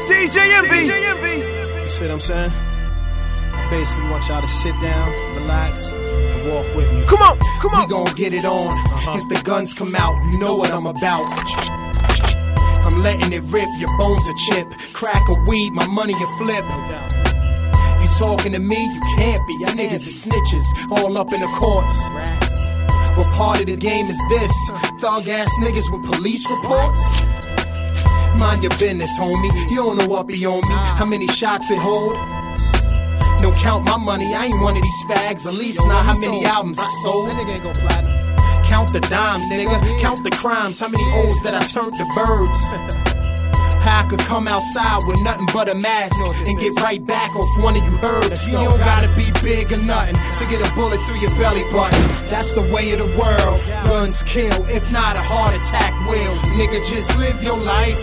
DJ Envy. You see what I'm saying? I basically want y'all to sit down, relax, and walk with me. Come on. We gon' get it on. If the guns come out, you know what I'm about. I'm letting it rip, your bones a chip. Crack a weed, my money a flip. You talking to me? You can't be. Y'all niggas are snitches, all up in the courts. What part of the game is this? Thug ass niggas with police reports? Mind your business, homie. You don't know what be on me. How many shots it hold? Don't count my money. I ain't one of these fags. At least not how many albums I sold. That nigga ain't go platinum. Count the dimes, nigga. Count the crimes. How many O's that I turned to birds? How I could come outside with nothing but a mask and get right back off one of you herbs. You don't gotta be big or nothing to get a bullet through your belly button. That's the way of the world. Guns kill, if not a heart attack will. Nigga, just live your life.